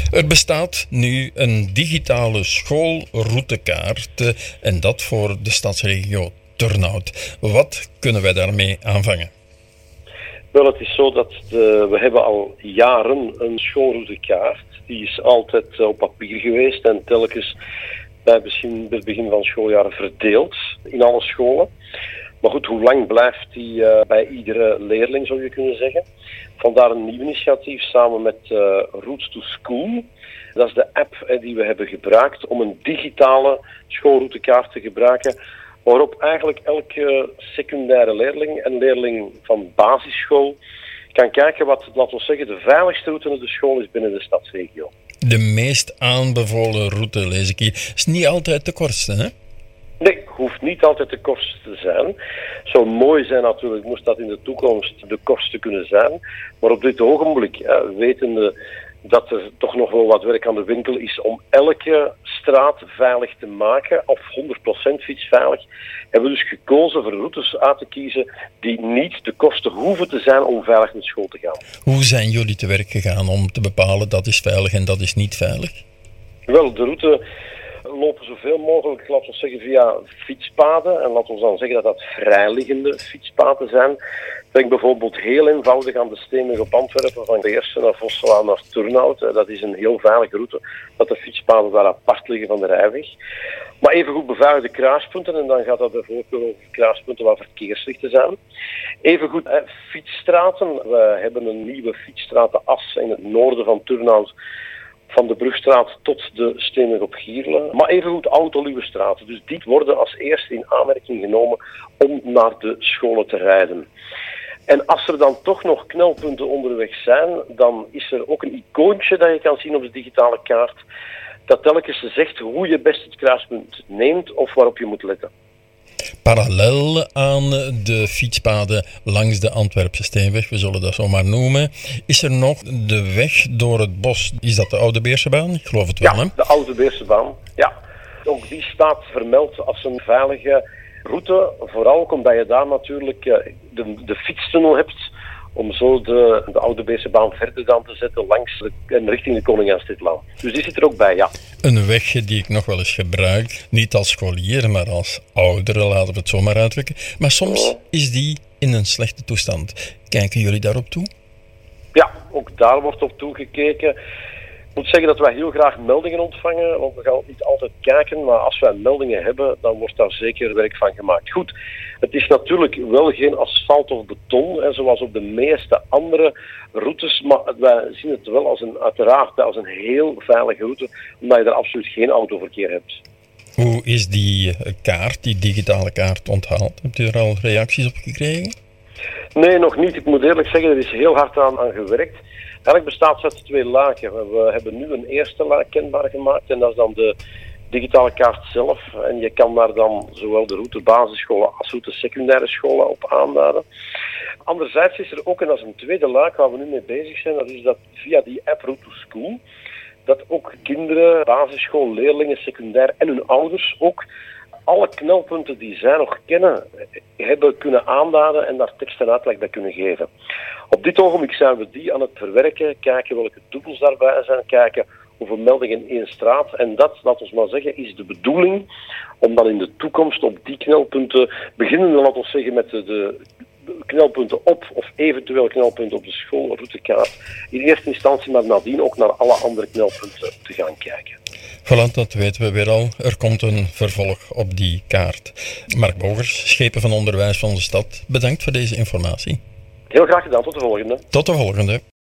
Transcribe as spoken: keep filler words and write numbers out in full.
Er bestaat nu een digitale schoolroutekaart en dat voor de stadsregio Turnhout. Wat kunnen wij daarmee aanvangen? Wel, het is zo dat de, we hebben al jaren een schoolroutekaart. Die is altijd op papier geweest en telkens bij het begin, bij het begin van het schooljaar verdeeld in alle scholen. Maar goed, hoe lang blijft die uh, bij iedere leerling, zou je kunnen zeggen. Vandaar een nieuw initiatief samen met uh, Route to School. Dat is de app eh, die we hebben gebruikt om een digitale schoolroutekaart te gebruiken, waarop eigenlijk elke secundaire leerling en leerling van basisschool kan kijken wat, laten we zeggen, de veiligste route naar de school is binnen de stadsregio. De meest aanbevolen route, lees ik hier, is niet altijd de kortste, hè? Nee, hoeft niet altijd de kortste te zijn. Het zou mooi zijn natuurlijk, moest dat in de toekomst de kortste kunnen zijn. Maar op dit ogenblik, eh, wetende dat er toch nog wel wat werk aan de winkel is om elke straat veilig te maken, of honderd procent fietsveilig, hebben we dus gekozen voor routes uit te kiezen die niet de kosten hoeven te zijn om veilig naar school te gaan. Hoe zijn jullie te werk gegaan om te bepalen dat is veilig en dat is niet veilig? Wel, de route lopen zoveel mogelijk, laten we zeggen, via fietspaden. En laten we dan zeggen dat dat vrijliggende fietspaden zijn. Denk bijvoorbeeld heel eenvoudig aan de Steenweg op Antwerpen, van de eerste naar Vosselaan naar Turnhout. Dat is een heel veilige route, dat de fietspaden daar apart liggen van de rijweg. Maar evengoed beveiligde kruispunten, en dan gaat dat bijvoorbeeld over kruispunten waar verkeerslichten zijn. Evengoed eh, fietsstraten. We hebben een nieuwe fietsstratenas in het noorden van Turnhout, van de Brugstraat tot de Steenweg op Gierle. Maar evengoed autoluwe straten. Dus die worden als eerste in aanmerking genomen om naar de scholen te rijden. En als er dan toch nog knelpunten onderweg zijn, dan is er ook een icoontje dat je kan zien op de digitale kaart, dat telkens zegt hoe je best het kruispunt neemt of waarop je moet letten. Parallel aan de fietspaden langs de Antwerpse Steenweg, we zullen dat zo maar noemen, is er nog de weg door het bos. Is dat de Oude Beersebaan? Ik geloof het wel, ja, hè? De Oude Beersebaan, ja. Ook die staat vermeld als een veilige route, vooral omdat je daar natuurlijk de, de fietstunnel hebt, om zo de, de Oude Beersebaan verder dan te zetten langs de, en richting de Koning-Anstedlaan. Dus die zit er ook bij, ja. Een weg die ik nog wel eens gebruik, niet als scholier, maar als oudere, laten we het zo maar uitdrukken. Maar soms oh. is die in een slechte toestand. Kijken jullie daarop toe? Ja, ook daar wordt op toegekeken. Ik moet zeggen dat wij heel graag meldingen ontvangen, want we gaan ook niet altijd kijken, maar als wij meldingen hebben, dan wordt daar zeker werk van gemaakt. Goed, het is natuurlijk wel geen asfalt of beton, hè, zoals op de meeste andere routes, maar wij zien het wel als een, uiteraard als een heel veilige route, omdat je daar absoluut geen autoverkeer hebt. Hoe is die kaart, die digitale kaart onthaald? Hebt u er al reacties op gekregen? Nee, nog niet. Ik moet eerlijk zeggen, er is heel hard aan, aan gewerkt. Eigenlijk bestaat het uit twee lagen. We hebben nu een eerste laag kenbaar gemaakt en dat is dan de digitale kaart zelf. En je kan daar dan zowel de route basisscholen als route secundaire scholen op aanduiden. Anderzijds is er ook, en dat is een tweede laag waar we nu mee bezig zijn, dat is dat via die app Route to School, dat ook kinderen, basisschoolleerlingen, secundair en hun ouders ook alle knelpunten die zij nog kennen, hebben kunnen aanduiden en daar tekst en uitleg bij kunnen geven. Op dit ogenblik zijn we die aan het verwerken, kijken welke doekels daarbij zijn, kijken hoeveel meldingen in één straat. En dat, laten we maar zeggen, is de bedoeling om dan in de toekomst op die knelpunten, beginnen we, laten we zeggen, met de, de knelpunten op of eventueel knelpunten op de schoolroutekaart, in eerste instantie, maar nadien ook naar alle andere knelpunten te gaan kijken. Voilà, dat weten we weer al. Er komt een vervolg op die kaart. Mark Bogers, Schepen van Onderwijs van de stad, bedankt voor deze informatie. Heel graag gedaan, tot de volgende. Tot de volgende.